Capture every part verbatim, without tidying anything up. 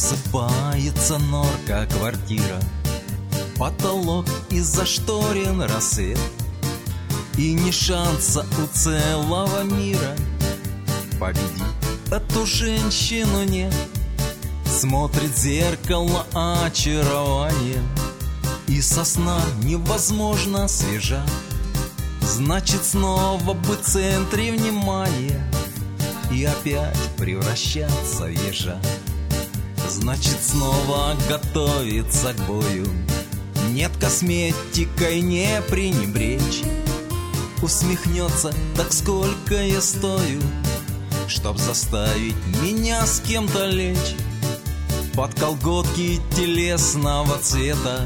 Осыпается норка квартира, потолок из-за шторен рассвет, и ни шанса у целого мира победить эту женщину нет. Смотрит в зеркало очарование, и со сна невозможно свежа. Значит, снова быть в центре внимания и опять превращаться в ежа. Значит, снова готовиться к бою, нет, косметикой не пренебречь. Усмехнется: так сколько я стою, чтоб заставить меня с кем-то лечь. Под колготки телесного цвета,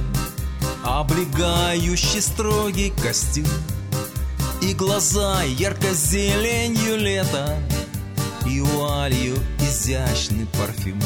облегающий строгий костюм, и глаза ярко-зеленью лета, и вуалью изящный парфюм.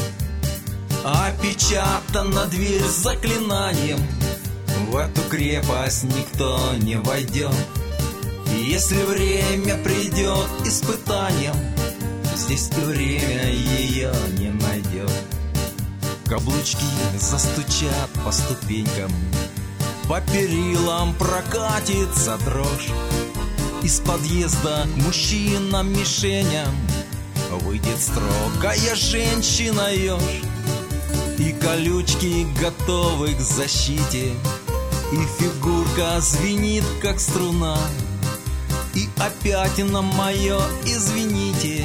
Опечатана дверь заклинанием, в эту крепость никто не войдет. И если время придет испытанием, здесь и время ее не найдет. Каблучки застучат по ступенькам, по перилам прокатится дрожь. Из подъезда к мужчинам-мишеням выйдет строгая женщина-еж. И колючки готовы к защите, и фигурка звенит, как струна. И опять на мое «извините»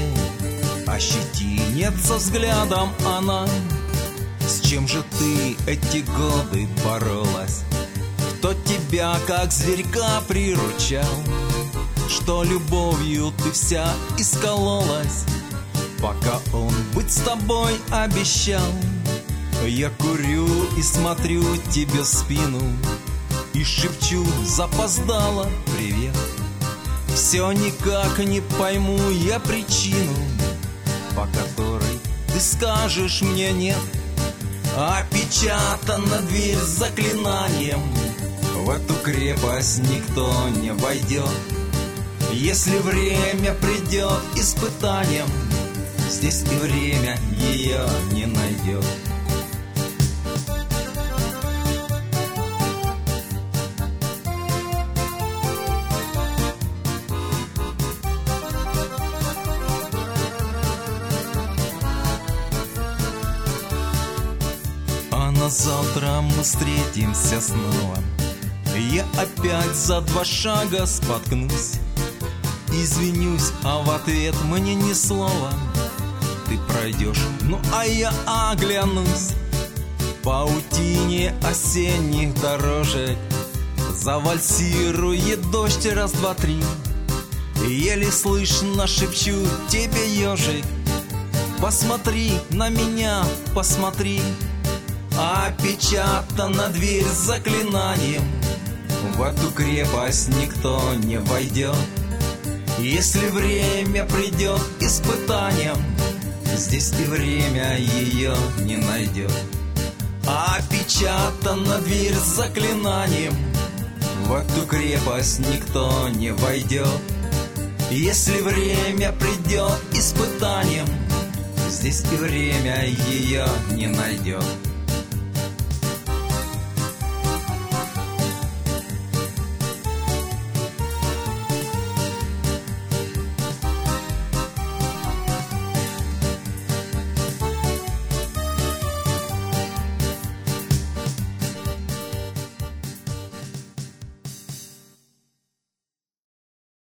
ощетинится взглядом она. С чем же ты эти годы боролась? Кто тебя, как зверька, приручал? Что любовью ты вся искололась, пока он быть с тобой обещал? Я курю и смотрю тебе в спину, и шепчу запоздало привет. Все никак не пойму я причину, по которой ты скажешь мне нет. Опечатана дверь заклинанием, в эту крепость никто не войдет. Если время придет испытанием, здесь и время ее не найдет. А на завтра мы встретимся снова, я опять за два шага споткнусь. Извинюсь, а в ответ мне ни слова. Ты пройдешь, ну а я оглянусь. Паутине осенних дорожек завальсирует дождь раз, два, три. Еле слышно шепчу тебе, ежик: посмотри на меня, посмотри. Опечатана дверь заклинанием, в эту крепость никто не войдет. Если время придет испытанием, здесь и время ее не найдет. Опечатана дверь заклинанием, в эту крепость никто не войдет. Если время придет испытанием, здесь и время ее не найдет.